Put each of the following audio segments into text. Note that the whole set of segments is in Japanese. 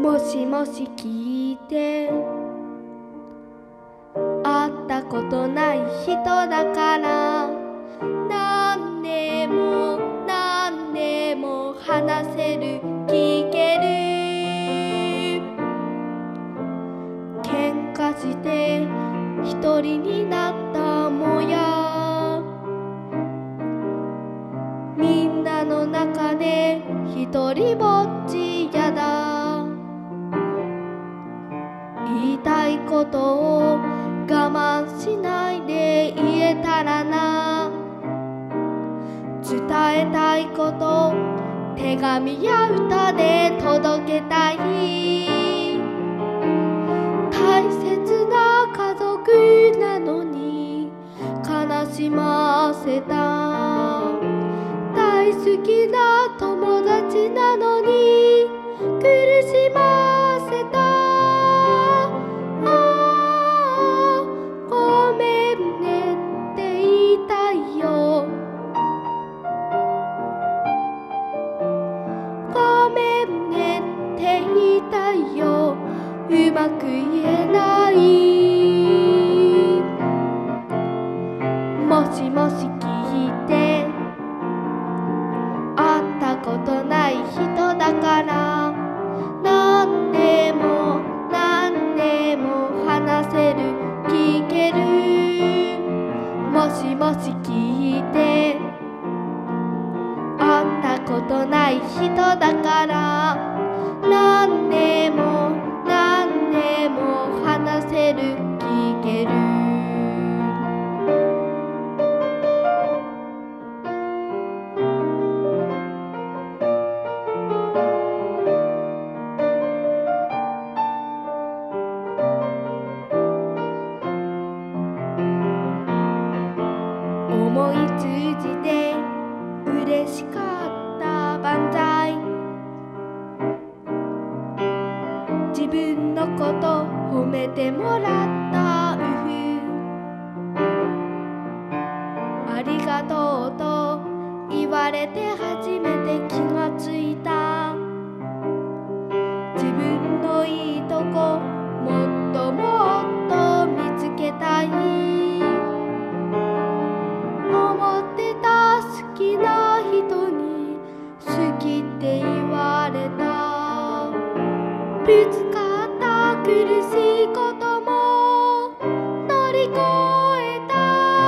もしもし聞いて、会ったことない人だから、何年も何年も話せる聞ける。喧嘩して一人になったもや、みんなの中で一人ぼっちやだ。言いたいことを我慢しないで言えたらな。伝えたいこと手紙や歌で届けたい。大切な家族なのに悲しませた。大好きな友達なのに苦しませた。ごめんねって言いたいよ。ごめんねって言いたいよ。うまく言えない。もしもし聞いて、会ったことない人だから、何年も何年も話せる聞ける。もしもし聞いて、会ったことない人だから、何年も何年も話せる聞ける。思い通じて嬉しかった万歳。自分のこと褒めてもらったありがとうと言われて初めて気がついた。自分のいいとこもっともっと見つけたい。思ってた好きな人に好きって言われた。ぶつかった苦しいことも乗り越えた。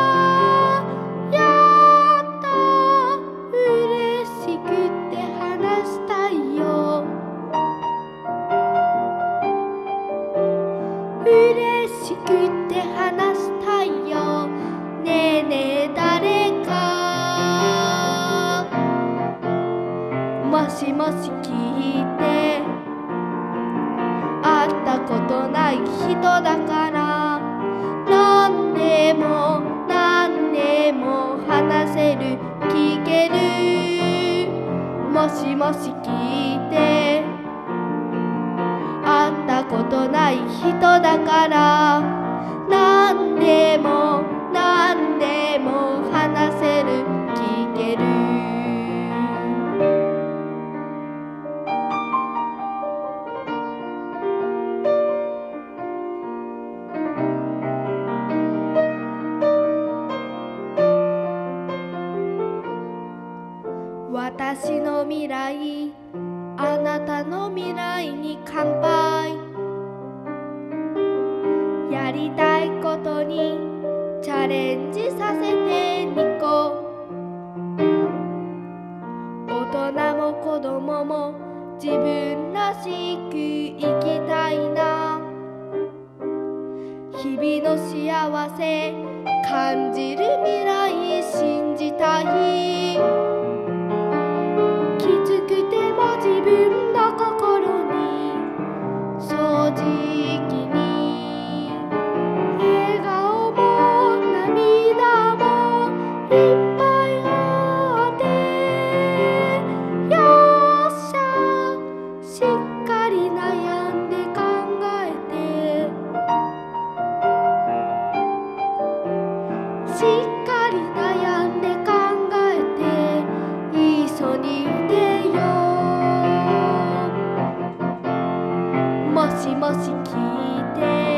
やっと嬉しくて話したいよ。嬉しくて話したいよ。ねえねえ誰か。もしもし聞いて、会ったことない人だから、何年も何年も話せる聞ける。もしもし聞いて、会ったことない人だから、何年も何年も話せる聞ける。私の未来、あなたの未来に乾杯。やりたいことにチャレンジさせてニコ。大人も子供も自分らしく生きたいな。日々の幸せ感じる未来信じたい。きつくても自分の心に正直に、笑顔も涙もいっぱいあって、よっしゃしっかり悩んで考えて、しっかり悩んで考えてしもし聞いて